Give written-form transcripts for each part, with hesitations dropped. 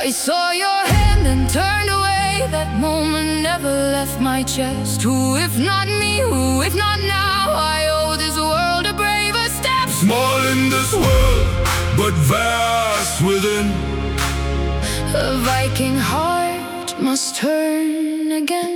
I saw your hand and turned away. That moment never left my chest. Who if not me, who if not now? I owe this world a braver step. Small in this world, but vast within. A Viking heart must turn again.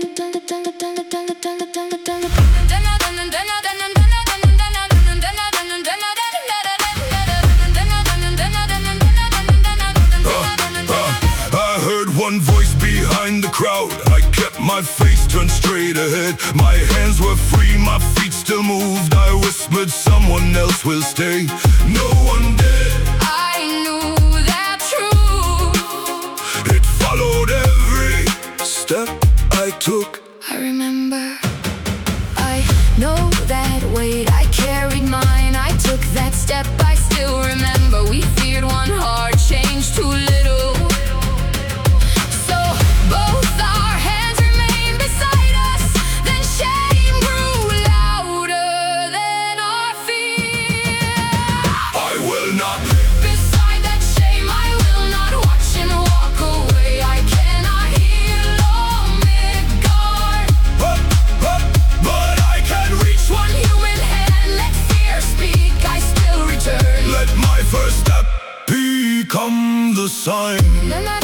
I heard one voice behind the crowd. I kept my face turned straight ahead. My hands were free, my feet still moved. I whispered, someone else will stay. No one did. I knew that truth. It followed every step I took. I remember, I know that weight, I carried mine. I took that step, I still remember. We feared one heart, changed too little. So both our hands remained beside us. Then shame grew louder than our fear. I will not. Beside that shame, I will not watch and walk away. I cannot heal all Midgard, But I can reach. one human hand, let fear speak, I still return. Let my first step become the sign.